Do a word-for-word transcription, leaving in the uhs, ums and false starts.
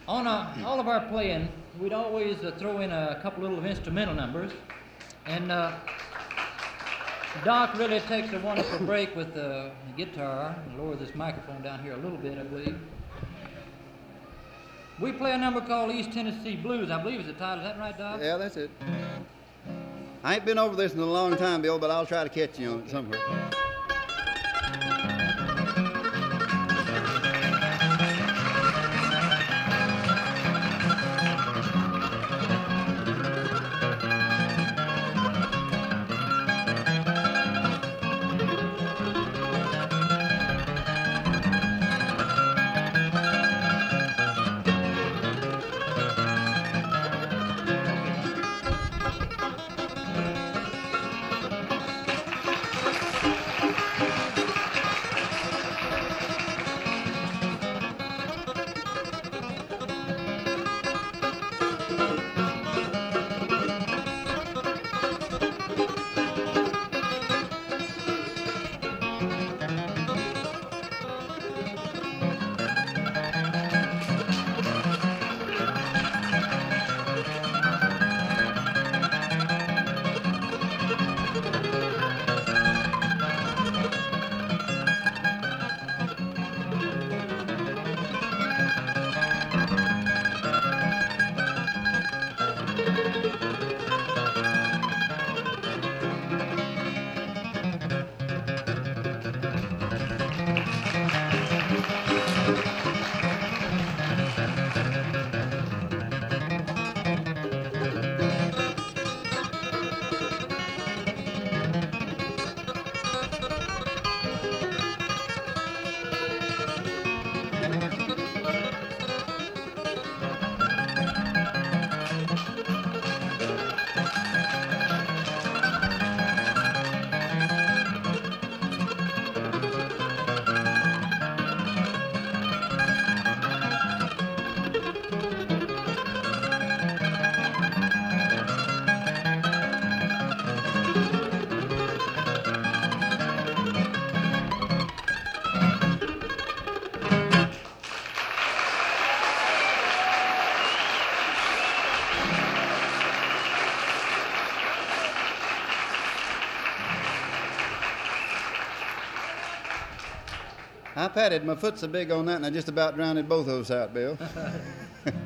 On uh, all of our playing, we'd always uh, throw in a couple little instrumental numbers, and uh, Doc really takes a wonderful break with the guitar. I'll lower this microphone down here a little bit, I believe. We play a number called East Tennessee Blues, I believe is the title. Is that right, Doc? Yeah, that's it. I ain't been over this in a long time, Bill, but I'll try to catch you on it somewhere. I patted my foot so big on that, and I just about drowned both of us out, Bill.